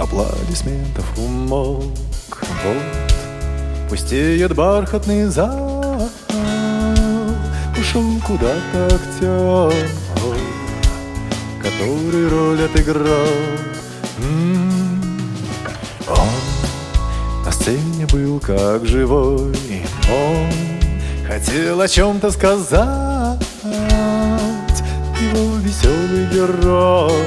аплодисментов умолк. Вот пустеет бархатный зал, ушел куда-то актер, который роль отыграл. Он на сцене был как живой, он хотел о чем-то сказать. Его веселый герой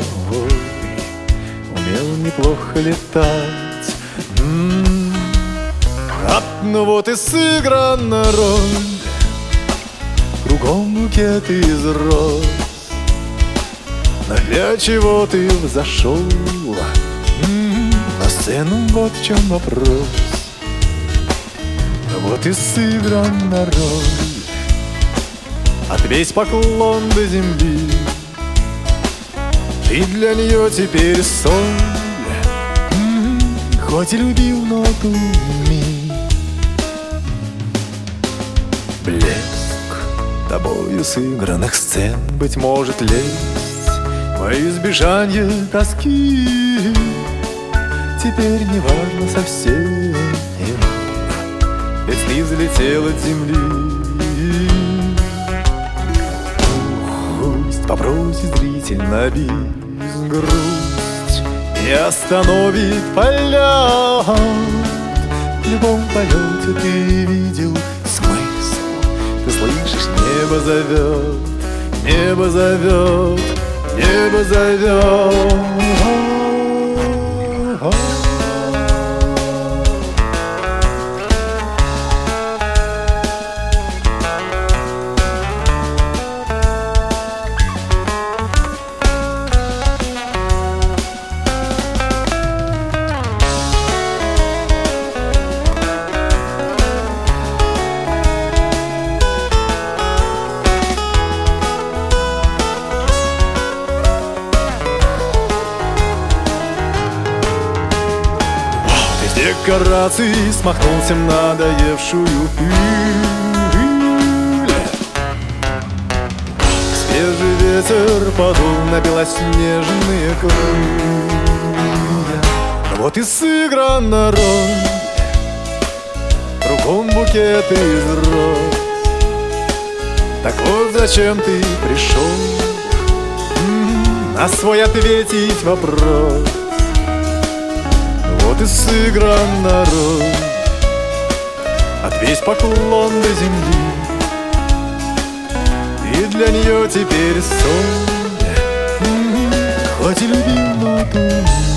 умел неплохо летать. Ну вот и сыграна роль, кругом букет из роз. Но для чего ты взошел на сцену, вот в чем вопрос. Вот и сыграна роль, отвесь поклон до земли. Ты для нее теперь соль, хоть и любил, но туми. Блеск тобою сыгранных сцен, быть может, лесть во избежанье тоски теперь не важно совсем, ведь ты взлетел от земли. Пусть попросит зритель на бис, грусть не остановит полет. В любом полете ты видел смысл, ты слышишь, небо зовет, небо зовет, небо зовет. Декораций смахнул всем надоевшую пыль. Свежий ветер подул на белоснежные крылья. Вот и сыграна роль, кругом букет из роз. Так вот зачем ты пришел на свой ответить вопрос. Вот и сыграна роль, отвесь поклон до земли. И для нее теперь соль, хоть и любил, но ты